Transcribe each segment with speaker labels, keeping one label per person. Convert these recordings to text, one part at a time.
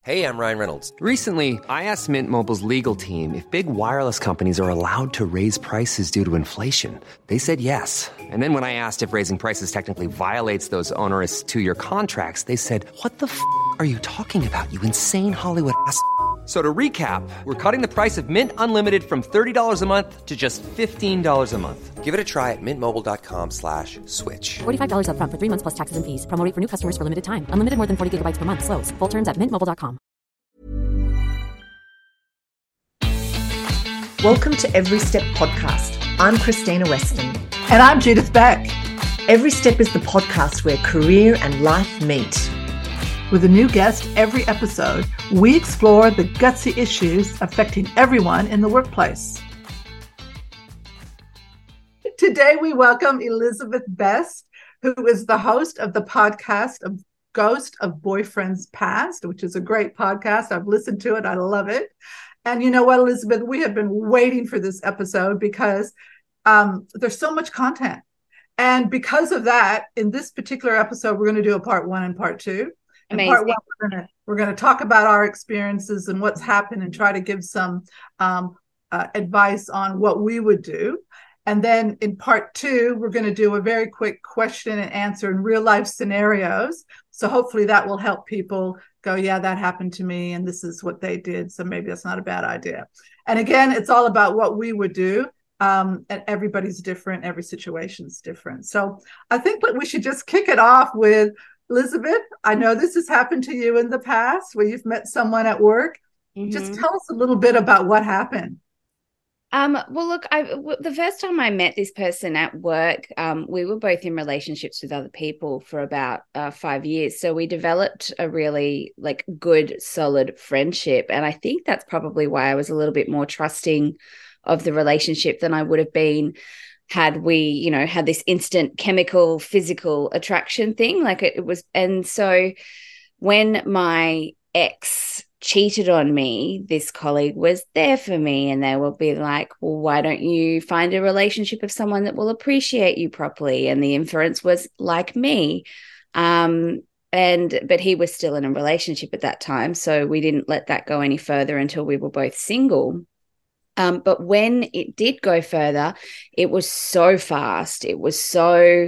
Speaker 1: Hey, I'm Ryan Reynolds.
Speaker 2: Recently, I asked Mint Mobile's legal team if big wireless companies are allowed to raise prices due to inflation. They said yes. And then when I asked if raising prices technically violates those onerous two-year contracts, they said, "What the f*** are you talking about, you insane Hollywood ass?" So to recap, we're cutting the price of Mint Unlimited from $30 a month to just $15 a month.
Speaker 1: Give it a try at mintmobile.com/switch.
Speaker 3: $45 up front for 3 months plus taxes and fees. Promo rate for new customers for limited time. Unlimited more than 40 gigabytes per month. Slows full terms at mintmobile.com.
Speaker 4: Welcome to Every Step Podcast. I'm Christina Weston.
Speaker 5: And I'm Judith Beck.
Speaker 4: Every Step is the podcast where career and life meet.
Speaker 5: With a new guest every episode, we explore the gutsy issues affecting everyone in the workplace. Today, we welcome Elizabeth Best, who is the host of the podcast of Ghost of Boyfriends Past, which is a great podcast. I've listened to it. I love it. And you know what, Elizabeth, we have been waiting for this episode because there's so much content. And because of that, in this particular episode, we're going to do a part 1 and part 2.
Speaker 6: Amazing.
Speaker 5: In part 1, we're going to talk about our experiences and what's happened and try to give some advice on what we would do. And then in part 2, we're going to do a very quick question and answer in real life scenarios. So hopefully that will help people go, yeah, that happened to me and this is what they did. So maybe that's not a bad idea. And again, it's all about what we would do. And everybody's different. Every situation's different. So I think that we should just kick it off with Elizabeth. I know this has happened to you in the past where you've met someone at work. Mm-hmm. Just tell us a little bit about what happened.
Speaker 6: Well, look, the first time I met this person at work, we were both in relationships with other people for about 5 years. So we developed a really good, solid friendship. And I think that's probably why I was a little bit more trusting of the relationship than I would have been had we, had this instant chemical, physical attraction thing. It was. And so when my ex cheated on me, this colleague was there for me, and they will be like, well, why don't you find a relationship of someone that will appreciate you properly? And the inference was like me. But he was still in a relationship at that time. So we didn't let that go any further until we were both single. But when it did go further, it was so fast. It was so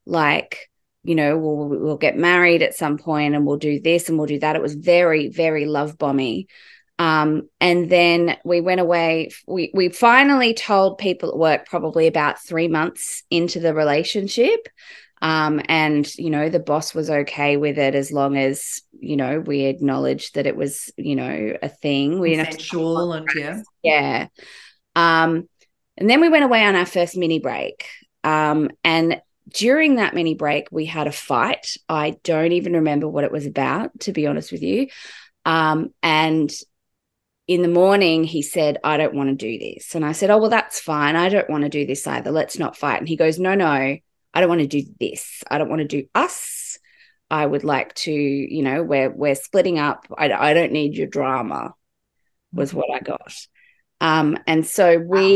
Speaker 6: we'll get married at some point and we'll do this and we'll do that. It was very, very love bomby. And then we went away. We finally told people at work probably about 3 months into the relationship. And, the boss was okay with it as long as, we acknowledged that it was, a thing. We didn't have to
Speaker 4: Consensual and
Speaker 6: yeah. And then we went away on our first mini break. And during that mini break, we had a fight. I don't even remember what it was about, to be honest with you. And in the morning, he said, I don't want to do this. And I said, oh, well, that's fine. I don't want to do this either. Let's not fight. And he goes, no, I don't want to do this. I don't want to do us. I would like to, we're splitting up. I don't need your drama, was what I got. And so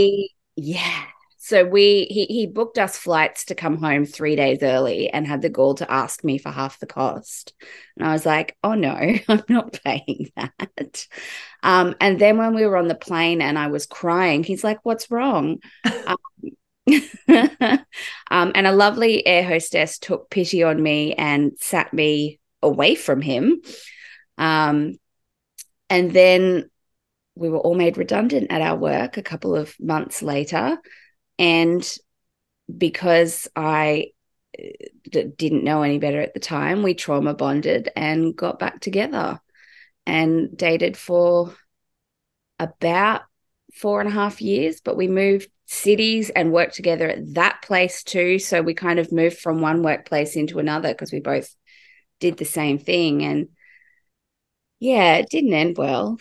Speaker 6: he booked us flights to come home 3 days early and had the gall to ask me for half the cost. And I was like, oh no, I'm not paying that. And then when we were on the plane and I was crying, he's like, what's wrong? And a lovely air hostess took pity on me and sat me away from him. And then we were all made redundant at our work a couple of months later. And because I didn't know any better at the time, we trauma bonded and got back together and dated for about 4.5 years, but we moved cities and worked together at that place too. So we kind of moved from one workplace into another because we both did the same thing. And yeah, it didn't end well.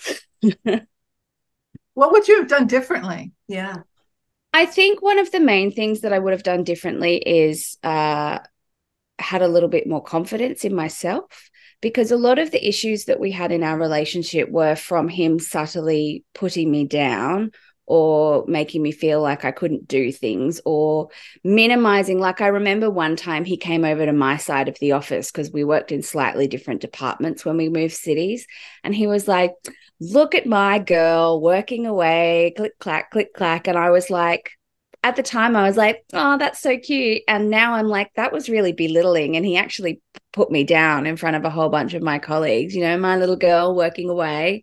Speaker 5: What would you have done differently?
Speaker 4: Yeah.
Speaker 6: I think one of the main things that I would have done differently is had a little bit more confidence in myself, because a lot of the issues that we had in our relationship were from him subtly putting me down or making me feel like I couldn't do things, or minimizing. Like, I remember one time he came over to my side of the office because we worked in slightly different departments when we moved cities. And he was like, look at my girl working away, click, clack, click, clack. And I was like, at the time I was like, oh, that's so cute. And now I'm like, that was really belittling. And he actually put me down in front of a whole bunch of my colleagues, you know, my little girl working away.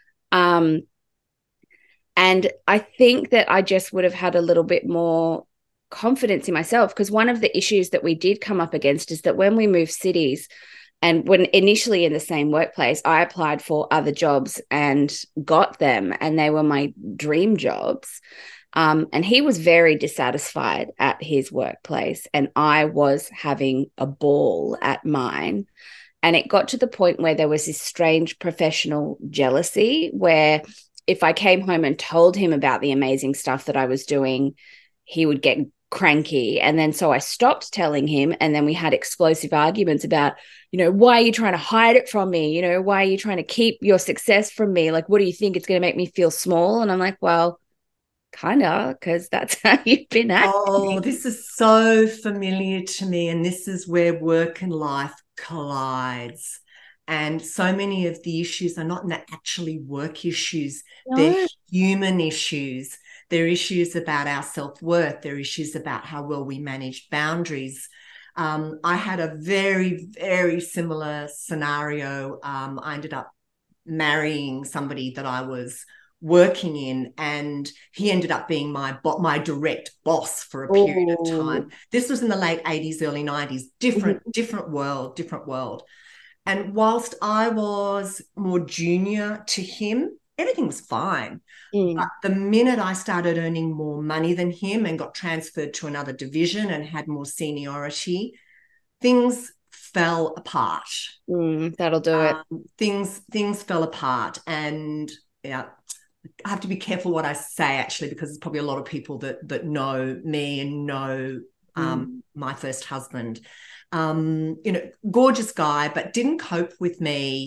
Speaker 6: And I think that I just would have had a little bit more confidence in myself, because one of the issues that we did come up against is that when we moved cities, and when initially in the same workplace, I applied for other jobs and got them, and they were my dream jobs. And he was very dissatisfied at his workplace, and I was having a ball at mine. And it got to the point where there was this strange professional jealousy where if I came home and told him about the amazing stuff that I was doing, he would get cranky. And then so I stopped telling him. And then we had explosive arguments about, you know, why are you trying to hide it from me? You know, why are you trying to keep your success from me? Like, what do you think? It's going to make me feel small? And I'm like, well, kind of, because that's how you've been acting.
Speaker 4: Oh, this is so familiar to me. And this is where work and life collides. And so many of the issues are not actually work issues. No. They're human issues. They're issues about our self-worth. They're issues about how well we manage boundaries. I had a very, very similar scenario. I ended up marrying somebody that I was working in, and he ended up being my direct boss for a period of time. This was in the late 80s, early 90s, different world. And whilst I was more junior to him, everything was fine. But the minute I started earning more money than him and got transferred to another division and had more seniority, things fell apart.
Speaker 6: That'll do it.
Speaker 4: Things fell apart. And yeah, I have to be careful what I say, actually, because there's probably a lot of people that know me and know my first husband. You know, gorgeous guy, but didn't cope with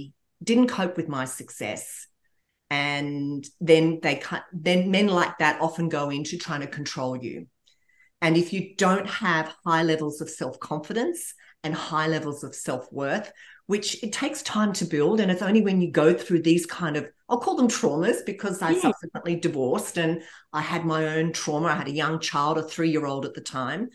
Speaker 4: my success. And then men like that often go into trying to control you. And if you don't have high levels of self-confidence and high levels of self-worth, which it takes time to build, and it's only when you go through these kind of, I'll call them traumas, because I subsequently divorced and I had my own trauma. I had a young child, a 3-year-old at the time.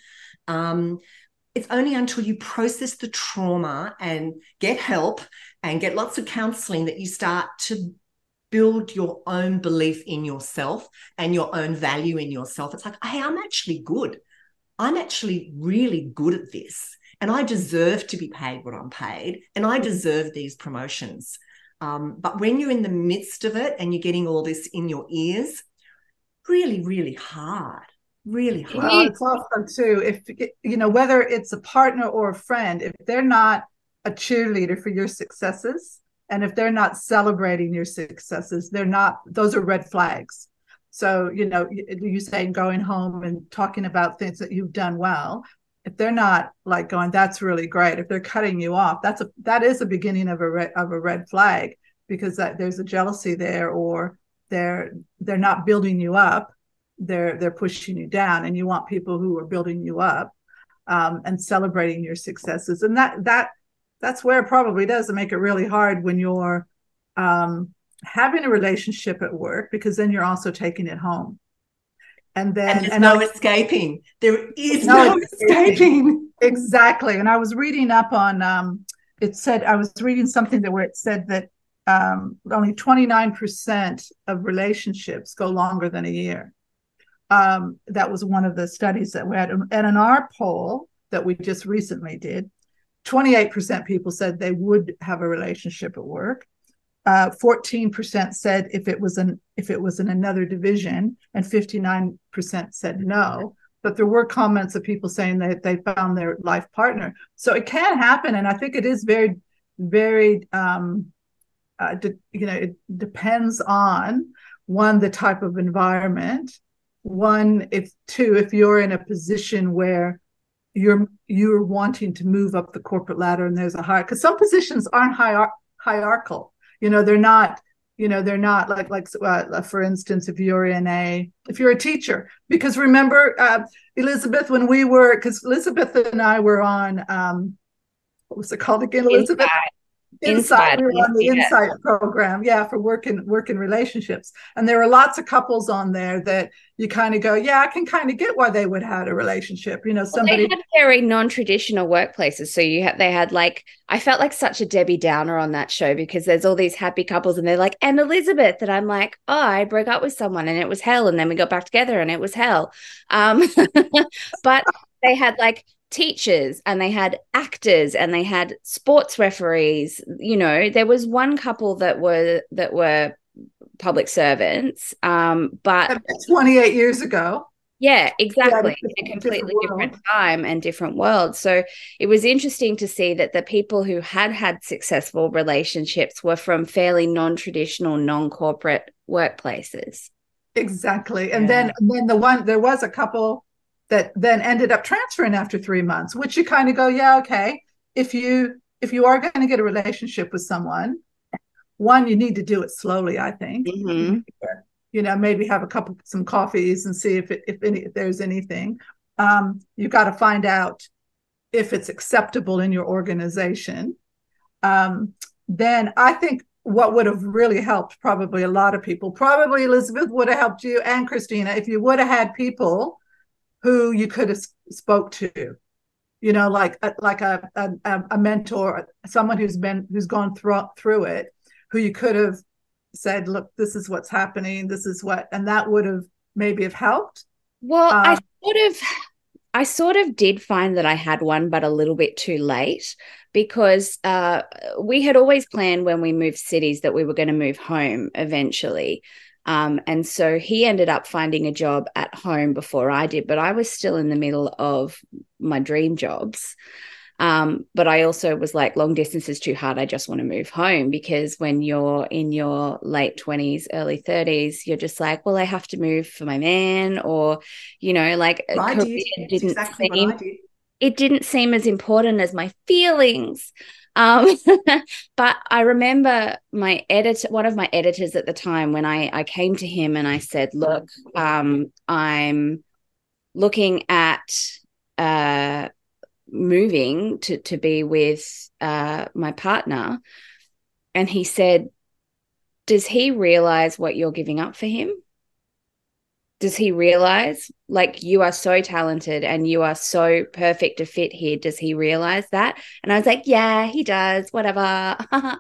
Speaker 4: It's only until you process the trauma and get help and get lots of counseling that you start to build your own belief in yourself and your own value in yourself. It's like, hey, I'm actually good. I'm actually really good at this, and I deserve to be paid what I'm paid, and I deserve these promotions. But when you're in the midst of it and you're getting all this in your ears, really, really hard. Really hard.
Speaker 5: Well, it's often too, if you know, whether it's a partner or a friend, if they're not a cheerleader for your successes, and if they're not celebrating your successes, those are red flags. So, you know, you saying going home and talking about things that you've done well, if they're not like going, that's really great, if they're cutting you off, that is a beginning of a red flag, because there's a jealousy there, or they're not building you up. They're pushing you down, and you want people who are building you up and celebrating your successes. And that's where it probably does make it really hard when you're having a relationship at work, because then you're also taking it home. And there's no escaping. There is no escaping. Exactly. And I was reading up on I was reading something where it said that only 29% of relationships go longer than a year. That was one of the studies that we had. And in our poll that we just recently did, 28% people said they would have a relationship at work. 14% said if it was in another division, and 59% said no. But there were comments of people saying that they found their life partner. So it can happen, and I think it is very, very. It depends on, one, the type of environment. One, if you're in a position where you're wanting to move up the corporate ladder, and there's a high, because some positions aren't hierarchical. You know, they're not They're not for instance, if you're a teacher, because remember, Elizabeth, because Elizabeth and I were on, what was it called again, Elizabeth? Insight. We were on the Insight program, for work and relationships. And there were lots of couples on there that you kind of go, I can kind of get why they would have had a relationship. Somebody
Speaker 6: they had very non-traditional workplaces. So they had I felt like such a Debbie Downer on that show, because there's all these happy couples and they're like, and Elizabeth, and I'm like, oh, I broke up with someone and it was hell, and then we got back together and it was hell. But they had teachers and they had actors and they had sports referees. There was one couple that were public servants, but
Speaker 5: 28 years ago.
Speaker 6: Yeah, exactly. A completely different time and different world. So it was interesting to see that the people who had successful relationships were from fairly non-traditional, non-corporate workplaces.
Speaker 5: Exactly. And then there was a couple that then ended up transferring after 3 months, which you kind of go, okay, if you are going to get a relationship with someone, one, you need to do it slowly, I think.
Speaker 6: Mm-hmm.
Speaker 5: Maybe have some coffees and see if there's anything. You got to find out if it's acceptable in your organization. Then I think what would have really helped probably a lot of people, probably Elizabeth would have helped you, and Christina, if you would have had people who you could have spoke to, like a mentor, someone who's gone through it, who you could have said, look, this is what's happening, and that would have maybe have helped.
Speaker 6: Well, I sort of did find that I had one, but a little bit too late, because we had always planned when we moved cities that we were going to move home eventually. And so he ended up finding a job at home before I did, but I was still in the middle of my dream jobs. But I also was like, long distance is too hard. I just want to move home, because when you're in your late 20s, early 30s, you're just like, well, I have to move for my man, or, it didn't seem as important as my feelings. But I remember one of my editors at the time, when I came to him and I said, look, I'm looking at moving to be with my partner. And he said, does he realize what you're giving up for him? Does he realize, you are so talented and you are so perfect to fit here? Does he realize that? And I was like, yeah, he does, whatever.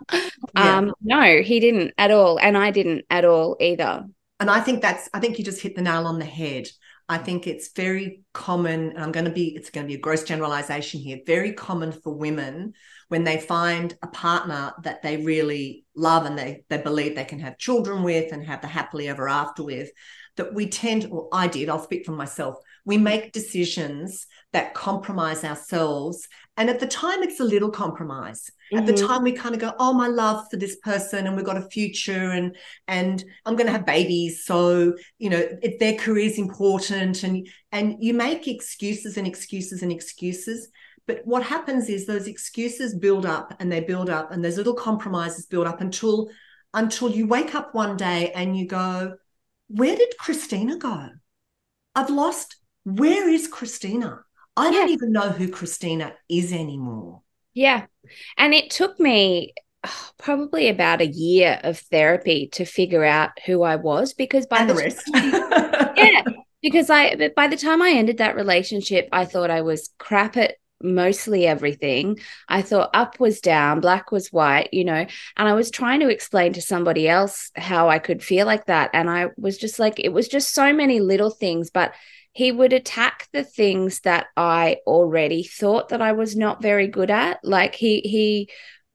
Speaker 6: No, he didn't at all. And I didn't at all either.
Speaker 4: And I think you just hit the nail on the head. I think it's very common, and it's going to be a gross generalization here, very common for women when they find a partner that they really love and they believe they can have children with and have the happily ever after with, that we tend, or I did, I'll speak for myself, we make decisions that compromise ourselves. And at the time, it's a little compromise. Mm-hmm. At the time, we kind of go, oh, my love for this person, and we've got a future, and I'm going to have babies. So, their career is important. And you make excuses and excuses and excuses. But what happens is those excuses build up and they build up, and those little compromises build up until you wake up one day and you go, where did Christina go? I've lost. Where is Christina? I don't even know who Christina is anymore.
Speaker 6: Yeah. And it took me probably about a year of therapy to figure out who I was, because by the rest. Because by the time I ended that relationship, I thought I was crap at mostly everything. I thought up was down, black was white, and I was trying to explain to somebody else how I could feel like that. And I was just like, it was just so many little things, but he would attack the things that I already thought that I was not very good at. Like he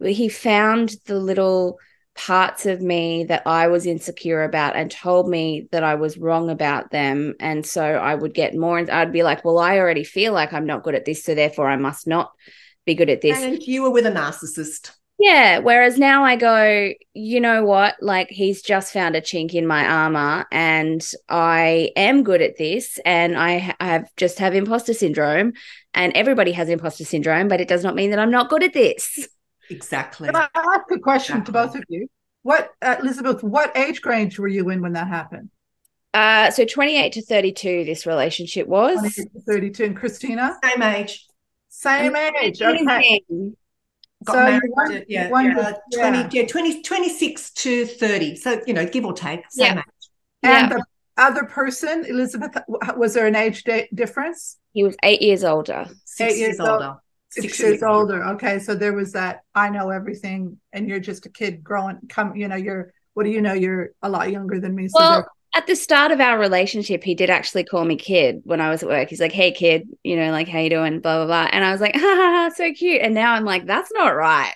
Speaker 6: found the little parts of me that I was insecure about and told me that I was wrong about them. And so I would get more, and I'd be like, well, I already feel like I'm not good at this, so therefore I must not be good at this.
Speaker 4: And you were with a narcissist.
Speaker 6: Yeah. Whereas now I go, you know what, he's just found a chink in my armor, and I am good at this, and I have imposter syndrome, and everybody has imposter syndrome, but it does not mean that I'm not good at this.
Speaker 4: Exactly.
Speaker 5: Can I ask a question to both of you? What, Elizabeth, what age range were you in when that happened?
Speaker 6: So 28 to 32, this relationship was.
Speaker 5: 28 to 32. And Christina?
Speaker 4: Same age.
Speaker 5: Same age. Okay.
Speaker 4: Got
Speaker 5: So
Speaker 4: married
Speaker 5: you won-
Speaker 4: to,
Speaker 5: you won
Speaker 4: yeah,
Speaker 5: the-
Speaker 4: 26 to 30. So, give or take, same
Speaker 6: Yeah.
Speaker 4: age.
Speaker 5: And the other person, Elizabeth, was there an age difference?
Speaker 6: He was 8 years older.
Speaker 4: 6 years older.
Speaker 5: 6 years older. Okay, so there was that I know everything, and you're just a kid growing. You're what do you know? You're a lot younger than me. So
Speaker 6: Well, at the start of our relationship, he did actually call me kid when I was at work. He's like, "Hey, kid, like, how you doing?" Blah blah blah, and I was like, "Ha ha ha, so cute." And now I'm like, "That's not right."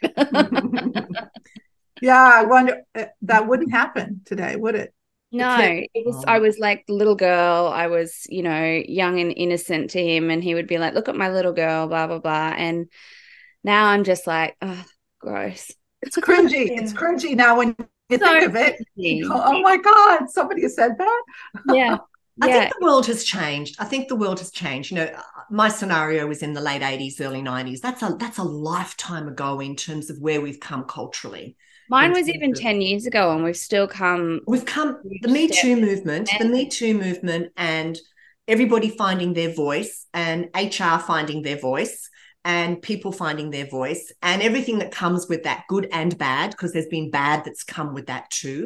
Speaker 5: yeah, I wonder that wouldn't happen today, would it?
Speaker 6: No, it was. I was like the little girl. I was, young and innocent to him, and he would be like, "Look at my little girl," blah blah blah. And now I'm just like, oh, gross.
Speaker 5: It's cringy. It's cringy now when you think of it.
Speaker 6: Cringy.
Speaker 5: Oh my God, somebody said that.
Speaker 6: Yeah.
Speaker 4: I think the world has changed. My scenario was in the late 80s, early 90s. That's a lifetime ago in terms of where we've come culturally.
Speaker 6: Mine was even 10 years ago, and we've still come.
Speaker 4: The Me Too movement, and everybody finding their voice, and HR finding their voice, and people finding their voice, and everything that comes with that, good and bad, because there's been bad that's come with that too.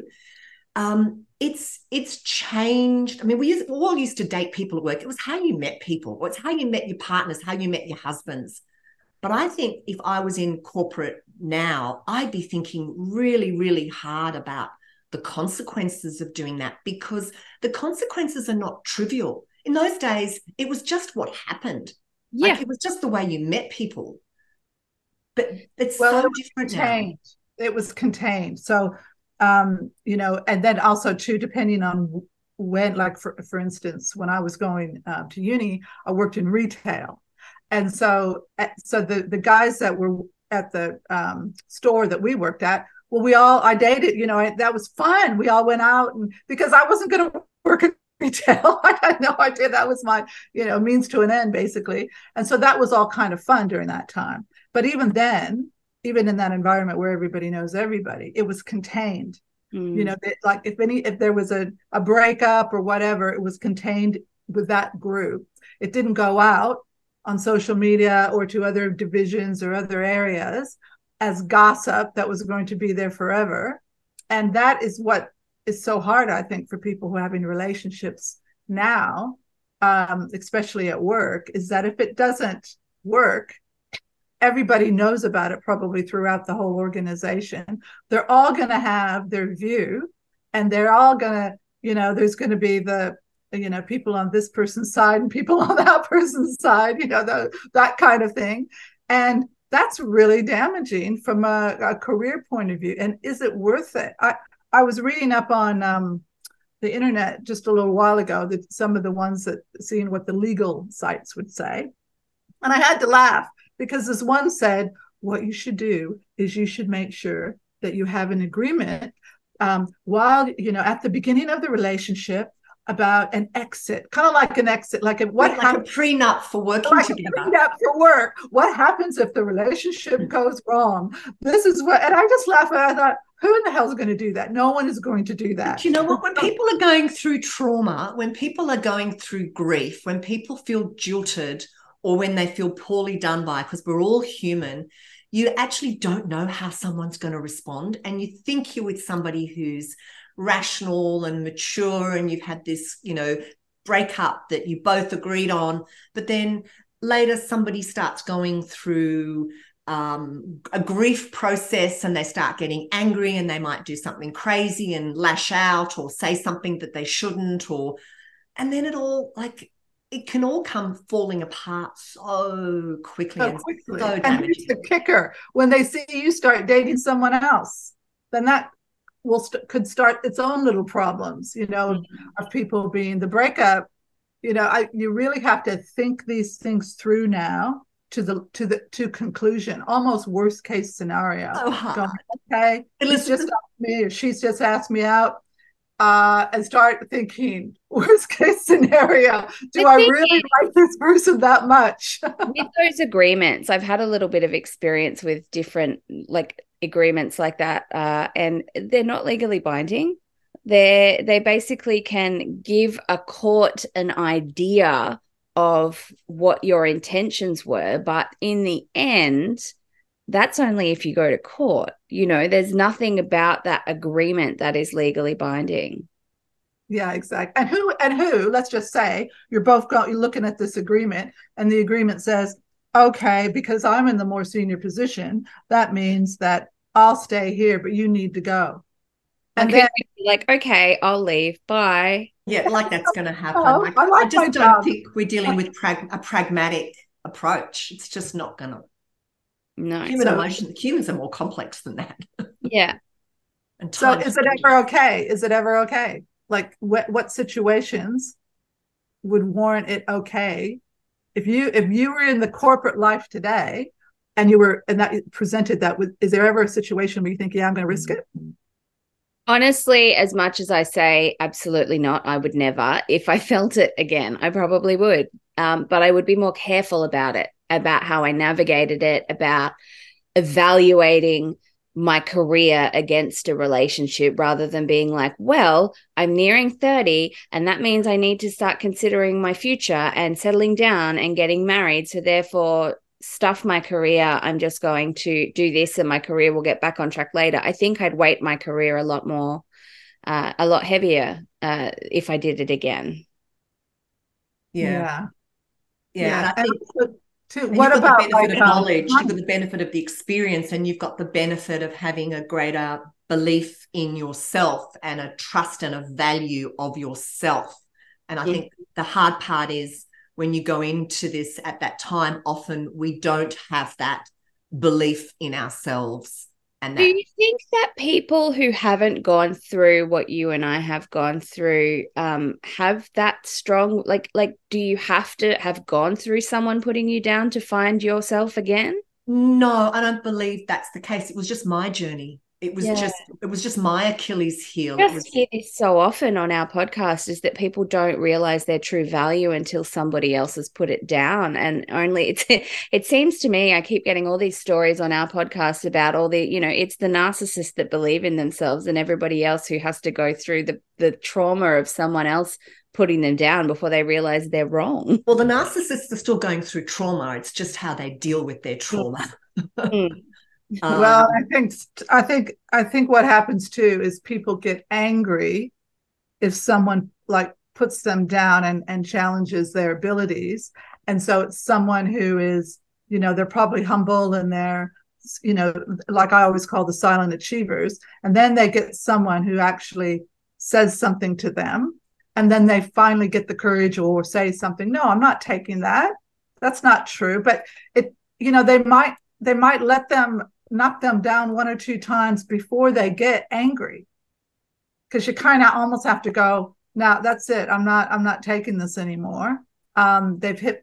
Speaker 4: It's changed. I mean, we all used to date people at work. It was how you met people. It's how you met your partners, how you met your husbands. But I think if I was in corporate now, I'd be thinking really, really hard about the consequences of doing that, because the consequences are not trivial. In those days, it was just what happened.
Speaker 6: Yeah.
Speaker 4: Like, it was just the way you met people. But it's so different now.
Speaker 5: It was contained. So, and then also too, depending on when, like for instance, when I was going to uni, I worked in retail. And so the guys that were at the store that we worked at, well, I dated, that was fun. We all went out, and because I wasn't going to work in retail, I had no idea that was my, means to an end, basically. And so that was all kind of fun during that time. But even then, even in that environment where everybody knows everybody, it was contained. Like if there was a breakup or whatever, it was contained with that group. It didn't go out on social media or to other divisions or other areas as gossip that was going to be there forever. And that is what is so hard, I think, for people who are having relationships now, especially at work, is that if it doesn't work, everybody knows about it probably throughout the whole organization. They're all going to have their view, and they're all going to, there's going to be the, people on this person's side and people on that person's side, that kind of thing. And that's really damaging from a career point of view. And is it worth it? I was reading up on the internet just a little while ago, that some of the ones that seeing what the legal sites would say. And I had to laugh, because this one said, what you should do is you should make sure that you have an agreement while, at the beginning of the relationship, about an exit, kind of like an exit, like a
Speaker 4: prenup for working together.
Speaker 5: A prenup for work. What happens if the relationship goes wrong? This is what, and I just laughed. And I thought, who in the hell is going to do that? No one is going to do that.
Speaker 4: But you know what? When people are going through trauma, when people are going through grief, when people feel jilted, or when they feel poorly done by, because we're all human, you actually don't know how someone's going to respond, and you think you're with somebody who's rational and mature, and you've had this, breakup that you both agreed on, but then later somebody starts going through a grief process, and they start getting angry, and they might do something crazy and lash out or say something that they shouldn't, and then it can all come falling apart so quickly.
Speaker 5: So here's the kicker: when they see you start dating someone else, then that could start its own little problems, of people being the breakup. You really have to think these things through now to conclusion, almost worst case scenario.
Speaker 4: So hard.
Speaker 5: Okay, she's just asked me out. and start thinking, worst case scenario, do I really like this person that much?
Speaker 6: With those agreements, I've had a little bit of experience with different like agreements like that, and they're not legally binding. They basically can give a court an idea of what your intentions were, but in the end, that's only if you go to court. There's nothing about that agreement that is legally binding.
Speaker 5: Yeah, exactly. And who, let's just say you're looking at this agreement and the agreement says, okay, because I'm in the more senior position, that means that I'll stay here, but you need to go. And
Speaker 6: okay,
Speaker 5: then
Speaker 6: like, okay, I'll leave. Bye.
Speaker 4: Yeah, like that's going to happen.
Speaker 5: I
Speaker 4: just don't think we're dealing with a pragmatic approach. It's just not going to.
Speaker 6: No.
Speaker 4: Humans are more complex than that.
Speaker 6: Yeah.
Speaker 5: So is it ever okay? Is it ever okay? Like what situations would warrant it okay? If you were in the corporate life today and that presented that with, is there ever a situation where you think, yeah, I'm going to risk it?
Speaker 6: Honestly, as much as I say absolutely not, I would never. If I felt it again, I probably would. But I would be more careful about it, about how I navigated it, about evaluating my career against a relationship rather than being like, well, I'm nearing 30 and that means I need to start considering my future and settling down and getting married. So therefore, stuff my career. I'm just going to do this and my career will get back on track later. I think I'd weight my career a lot more, a lot heavier if I did it again.
Speaker 4: Yeah. And I think
Speaker 5: too, what about the benefit
Speaker 4: of knowledge? You've got the benefit of the experience, and you've got the benefit of having a greater belief in yourself and a trust and a value of yourself. And I think the hard part is when you go into this at that time, often we don't have that belief in ourselves. And
Speaker 6: do you think that people who haven't gone through what you and I have gone through have that strong, like, do you have to have gone through someone putting you down to find yourself again?
Speaker 4: No, I don't believe that's the case. It was just my journey. It was just my Achilles heel.
Speaker 6: I hear this so often on our podcast, is that people don't realize their true value until somebody else has put it down. And only it seems to me, I keep getting all these stories on our podcast about all the, it's the narcissists that believe in themselves and everybody else who has to go through the trauma of someone else putting them down before they realize they're wrong.
Speaker 4: Well, the narcissists are still going through trauma. It's just how they deal with their trauma.
Speaker 5: Well, I think what happens too is people get angry if someone like puts them down and challenges their abilities. And so it's someone who is, they're probably humble and they're, like I always call the silent achievers. And then they get someone who actually says something to them. And then they finally get the courage or say something. No, I'm not taking that. That's not true. But they might let them knock them down one or two times before they get angry, because you kind of almost have to go, now that's it, I'm not taking this anymore. They've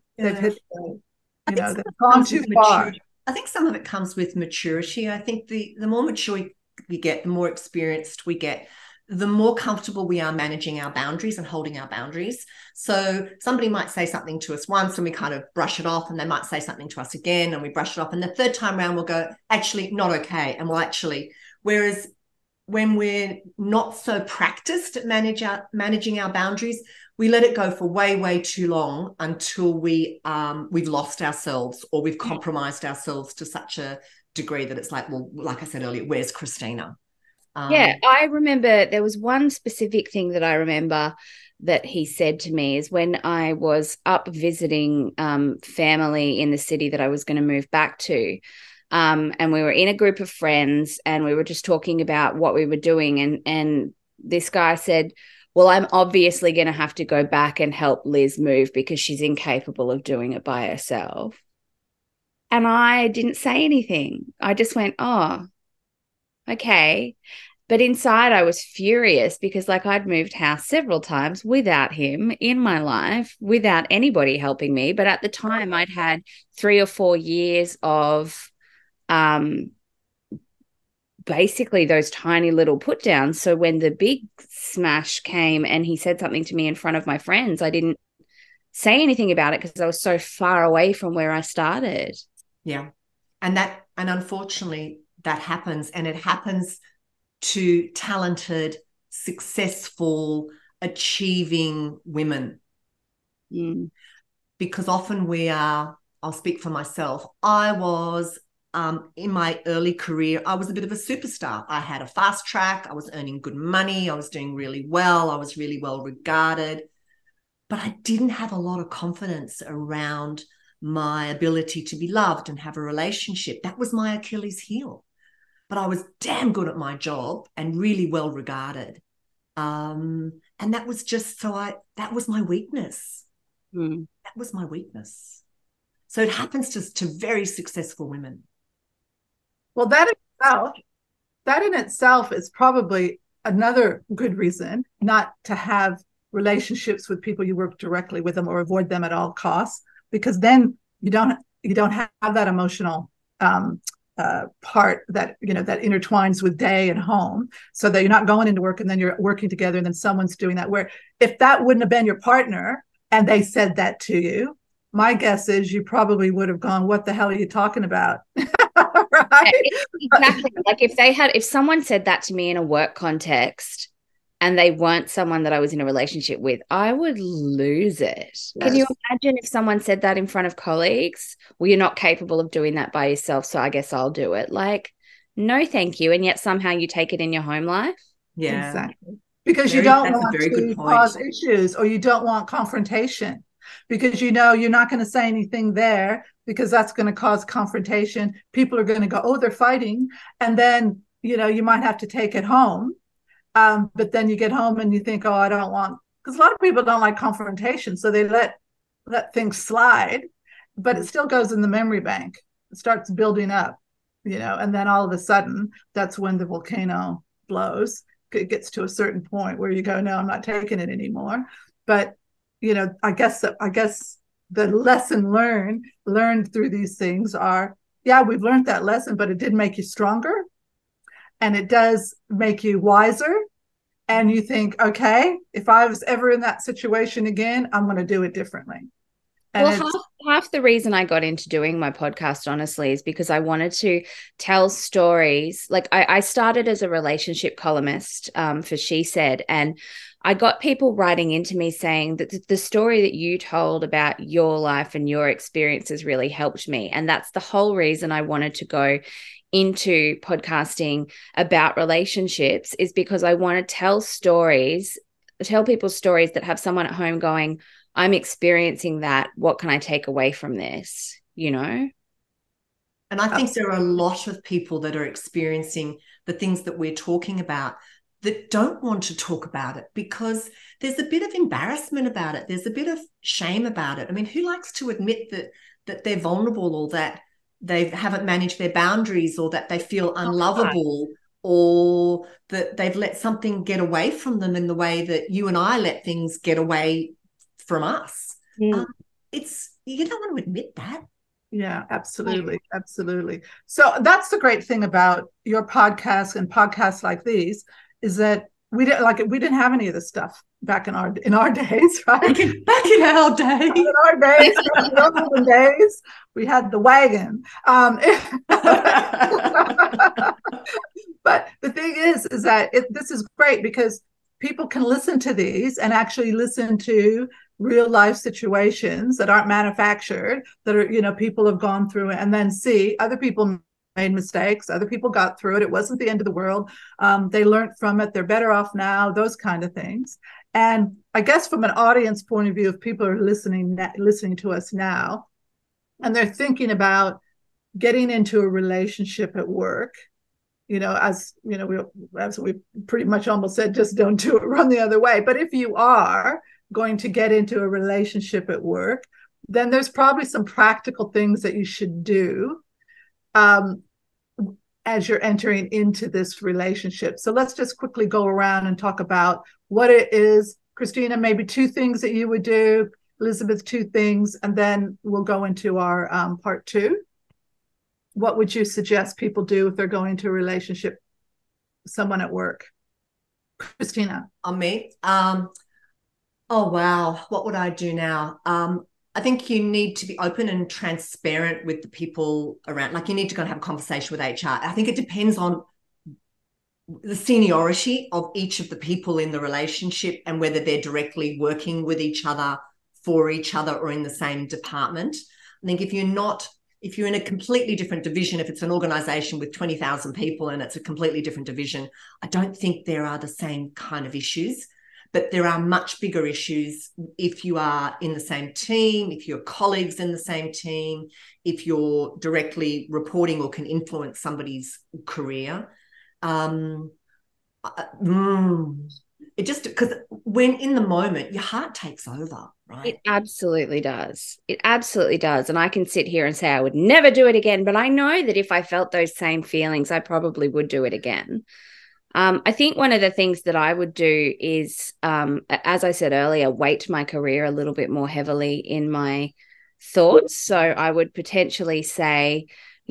Speaker 5: gone too far.
Speaker 4: I think some of it comes with maturity. I think the more mature we get, the more experienced we get, the more comfortable we are managing our boundaries and holding our boundaries. So somebody might say something to us once and we kind of brush it off, and they might say something to us again and we brush it off. And the third time around, we'll go, actually, not okay. And whereas when we're not so practiced at managing our boundaries, we let it go for way, way too long until we've lost ourselves or we've compromised ourselves to such a degree that it's like, well, like I said earlier, where's Christina?
Speaker 6: Yeah, I remember there was one specific thing that I remember that he said to me is when I was up visiting family in the city that I was going to move back to. And we were in a group of friends and we were just talking about what we were doing. And this guy said, well, I'm obviously going to have to go back and help Liz move because she's incapable of doing it by herself. And I didn't say anything. I just went, oh, okay. But inside I was furious because I'd moved house several times without him in my life, without anybody helping me. But at the time I'd had 3 or 4 years of basically those tiny little put downs. So when the big smash came and he said something to me in front of my friends, I didn't say anything about it because I was so far away from where I started.
Speaker 4: Yeah. And unfortunately that happens, and it happens to talented, successful, achieving women. Because often I'll speak for myself. I was in my early career, I was a bit of a superstar. I had a fast track. I was earning good money. I was doing really well. I was really well regarded. But I didn't have a lot of confidence around my ability to be loved and have a relationship. That was my Achilles heel. But I was damn good at my job and really well regarded. And that was that was my weakness. That was my weakness. So it happens to very successful women.
Speaker 5: Well, that in itself is probably another good reason not to have relationships with people you work directly with them, or avoid them at all costs, because then you don't have that emotional part that that intertwines with day and home, so that you're not going into work and then you're working together and then someone's doing that. Where if that wouldn't have been your partner and they said that to you, my guess is you probably would have gone, what the hell are you talking about? Right?
Speaker 6: Exactly. Like if someone said that to me in a work context and they weren't someone that I was in a relationship with, I would lose it. Yes. Can you imagine if someone said that in front of colleagues? Well, you're not capable of doing that by yourself, so I guess I'll do it. Like, no, thank you. And yet somehow you take it in your home life.
Speaker 4: Yeah.
Speaker 5: Exactly. Because you don't want to cause issues, or you don't want confrontation, because you're not going to say anything there because that's going to cause confrontation. People are going to go, oh, they're fighting. And then, you might have to take it home. But then you get home and you think, oh, I don't want, because a lot of people don't like confrontation. So they let things slide, but it still goes in the memory bank. It starts building up, and then all of a sudden, that's when the volcano blows. It gets to a certain point where you go, no, I'm not taking it anymore. But, I guess the lesson learned through these things are, yeah, we've learned that lesson, but it did make you stronger. And it does make you wiser. And you think, okay, if I was ever in that situation again, I'm going to do it differently. And
Speaker 6: well, half the reason I got into doing my podcast, honestly, is because I wanted to tell stories. Like I started as a relationship columnist for She Said, and I got people writing into me saying that the story that you told about your life and your experiences really helped me. And that's the whole reason I wanted to go into podcasting about relationships, is because I want to tell people stories that have someone at home going, I'm experiencing that. What can I take away from this? And
Speaker 4: I think there are a lot of people that are experiencing the things that we're talking about that don't want to talk about it because there's a bit of embarrassment about it. There's a bit of shame about it. I mean, who likes to admit that they're vulnerable, or that they haven't managed their boundaries, or that they feel unlovable, or that they've let something get away from them in the way that you and I let things get away from us? You don't want to admit that.
Speaker 5: Yeah, absolutely. Absolutely. So that's the great thing about your podcast and podcasts like these, is that we didn't have any of this stuff back in our days, right?
Speaker 4: Back in our days.
Speaker 5: In our days, in days, we had the wagon. But the thing is that this is great because people can listen to these and actually listen to real life situations that aren't manufactured, that are, people have gone through it, and then see other people made mistakes. Other people got through it. It wasn't the end of the world. They learned from it. They're better off now, those kind of things. And I guess from an audience point of view, if people are listening to us now, and they're thinking about getting into a relationship at work, as we pretty much almost said, just don't do it, run the other way. But if you are going to get into a relationship at work, then there's probably some practical things that you should do as you're entering into this relationship. So let's just quickly go around and talk about what it is. Christina, maybe 2 things that you would do. Elizabeth, 2 things, and then we'll go into our part 2. What would you suggest people do if they're going into a relationship someone at work? Christina.
Speaker 4: On me. Oh, wow. What would I do now? I think you need to be open and transparent with the people around. Like, you need to go and have a conversation with HR. I think it depends on the seniority of each of the people in the relationship and whether they're directly working with each other, for each other, or in the same department. I think if you're in a completely different division, if it's an organization with 20,000 people and it's a completely different division, I don't think there are the same kind of issues. But there are much bigger issues if you are in the same team, if your colleagues in the same team, if you're directly reporting or can influence somebody's career. It just, because when in the moment, your heart takes over, right?
Speaker 6: It absolutely does. It absolutely does. And I can sit here and say I would never do it again, but I know that if I felt those same feelings, I probably would do it again. I think one of the things that I would do is, as I said earlier, weight my career a little bit more heavily in my thoughts. So I would potentially say,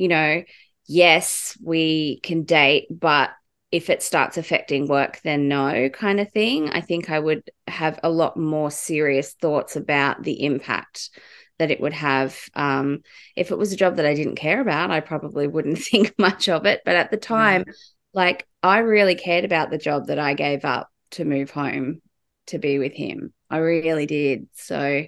Speaker 6: yes, we can date, but if it starts affecting work, then no, kind of thing. I think I would have a lot more serious thoughts about the impact that it would have. If it was a job that I didn't care about, I probably wouldn't think much of it. But at the time, I really cared about the job that I gave up to move home to be with him. I really did. So I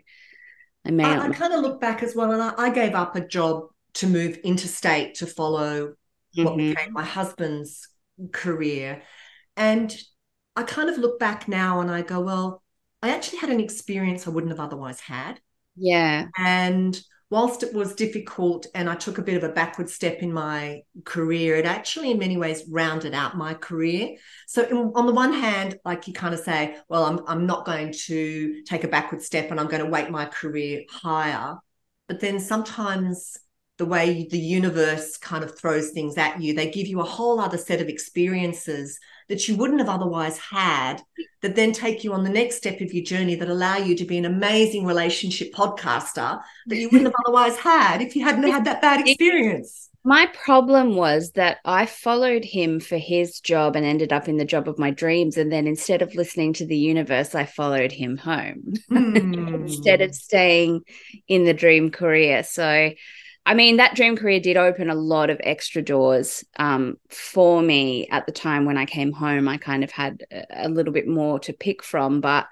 Speaker 4: kind of look back as well, and I gave up a job to move interstate to follow what became my husband's career. And I kind of look back now and I go, well, I actually had an experience I wouldn't have otherwise had.
Speaker 6: Yeah.
Speaker 4: And whilst it was difficult and I took a bit of a backward step in my career, it actually in many ways rounded out my career. So on the one hand, like, you kind of say, well, I'm not going to take a backward step and I'm going to weight my career higher. But then sometimes the way the universe kind of throws things at you, they give you a whole other set of experiences that you wouldn't have otherwise had, that then take you on the next step of your journey, that allow you to be an amazing relationship podcaster that you wouldn't have otherwise had if you hadn't had that bad experience.
Speaker 6: My problem was that I followed him for his job and ended up in the job of my dreams. And then instead of listening to the universe, I followed him home instead of staying in the dream career. So, I mean, that dream career did open a lot of extra doors for me at the time when I came home. I kind of had a little bit more to pick from. But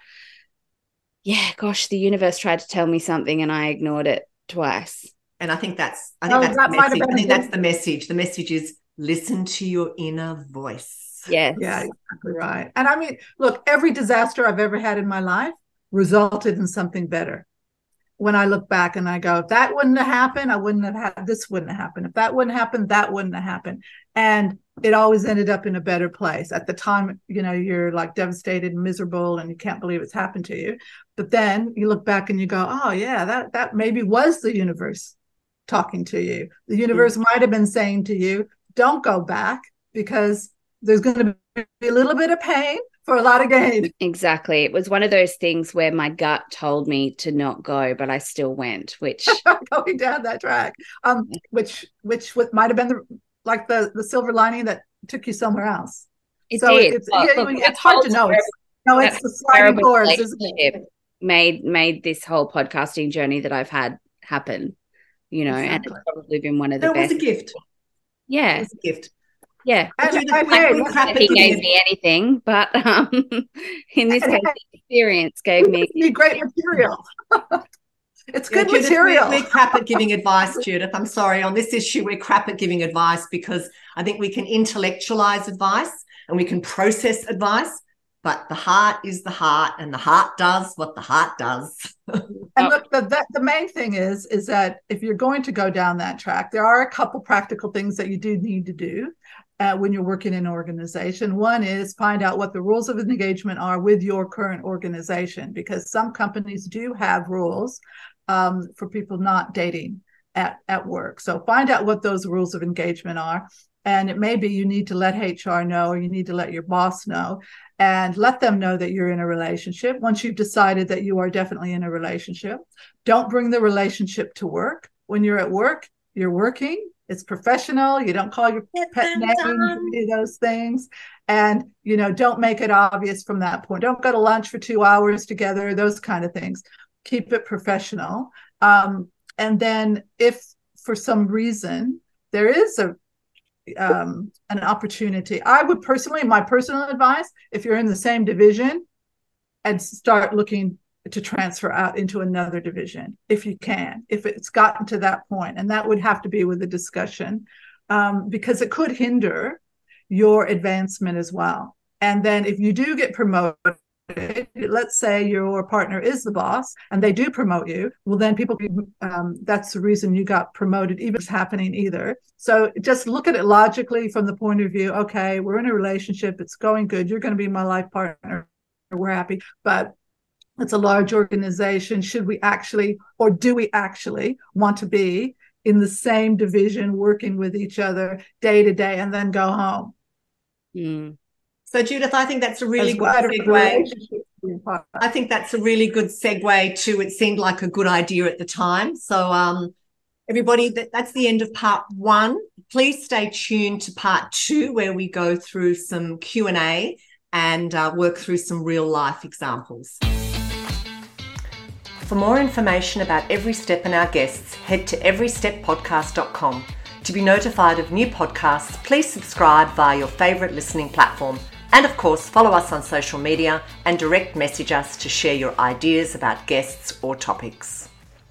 Speaker 6: yeah, gosh, the universe tried to tell me something and I ignored it twice.
Speaker 4: And I think that's the message. I think that's the message. The message is listen to your inner voice.
Speaker 6: Yes.
Speaker 5: Yeah, exactly right. And I mean, look, every disaster I've ever had in my life resulted in something better. When I look back and I go, if that wouldn't have happened, I wouldn't have had, this wouldn't have happened. If that wouldn't happen, that wouldn't have happened. And it always ended up in a better place. At the time, you're like devastated and miserable and you can't believe it's happened to you. But then you look back and you go, oh yeah, that maybe was the universe talking to you. The universe might have been saying to you, don't go back, because there's going to be a little bit of pain for a lot of gain.
Speaker 6: Exactly. It was one of those things where my gut told me to not go, but I still went, which
Speaker 5: going down that track, which might have been the silver lining that took you somewhere else.
Speaker 6: It did.
Speaker 5: It's hard to know. It's the sliding doors, isn't it?
Speaker 6: Made this whole podcasting journey that I've had happen.
Speaker 4: Exactly.
Speaker 6: And it's probably been one of the best.
Speaker 4: It was a gift.
Speaker 6: Yeah.
Speaker 4: It was a gift.
Speaker 6: Yeah.
Speaker 4: He
Speaker 6: gave me anything, but in this case, the experience gave me
Speaker 5: great material. It's good
Speaker 4: Judith,
Speaker 5: material.
Speaker 4: We're crap at giving advice, Judith. I'm sorry. On this issue, we're crap at giving advice because I think we can intellectualize advice and we can process advice, but the heart is the heart and the heart does what the heart does.
Speaker 5: And look, the main thing is that if you're going to go down that track, there are a couple practical things that you do need to do when you're working in an organization. One is find out what the rules of engagement are with your current organization, because some companies do have rules for people not dating at work. So find out what those rules of engagement are. And it may be you need to let HR know, or you need to let your boss know, and let them know that you're in a relationship. Once you've decided that you are definitely in a relationship, don't bring the relationship to work. When you're at work, you're working. It's professional. You don't call your pet names, any of those things. And, don't make it obvious from that point. Don't go to lunch for 2 hours together, those kind of things. Keep it professional. And then if for some reason there is an opportunity, I would personally, my personal advice, if you're in the same division, and start looking to transfer out into another division if you can, if it's gotten to that point. And that would have to be with a discussion, because it could hinder your advancement as well. And then if you do get promoted, let's say your partner is the boss and they do promote you, well, then people, that's the reason you got promoted, even if it's happening either. So just look at it logically from the point of view, okay, we're in a relationship, it's going good, you're going to be my life partner, we're happy, but it's a large organization. Should we actually, or do we actually want to be in the same division, working with each other day to day, and then go home?
Speaker 4: So Judith, I think that's a really good segue. I think that's a really good segue to, it seemed like a good idea at the time. So everybody, that's the end of part 1. Please stay tuned to part 2, where we go through some Q&A and work through some real life examples. For more information about Every Step and our guests, head to everysteppodcast.com. To be notified of new podcasts, please subscribe via your favourite listening platform. And of course, follow us on social media and direct message us to share your ideas about guests or topics.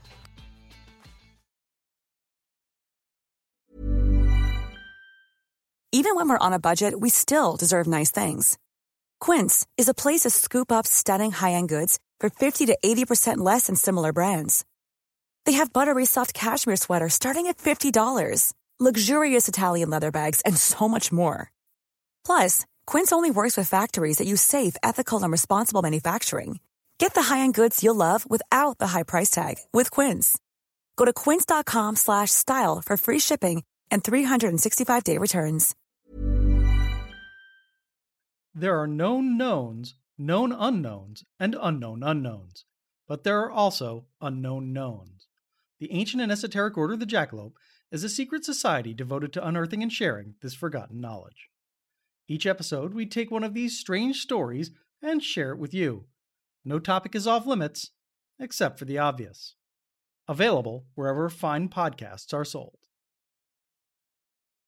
Speaker 7: Even when we're on a budget, we still deserve nice things. Quince is a place to scoop up stunning high-end goods for 50 to 80% less than similar brands. They have buttery soft cashmere sweaters starting at $50, luxurious Italian leather bags, and so much more. Plus, Quince only works with factories that use safe, ethical, and responsible manufacturing. Get the high-end goods you'll love without the high price tag with Quince. Go to quince.com/style for free shipping and 365-day returns.
Speaker 8: There are known knowns, known unknowns, and unknown unknowns. But there are also unknown knowns. The ancient and esoteric Order of the Jackalope is a secret society devoted to unearthing and sharing this forgotten knowledge. Each episode, we take one of these strange stories and share it with you. No topic is off limits, except for the obvious. Available wherever fine podcasts are sold.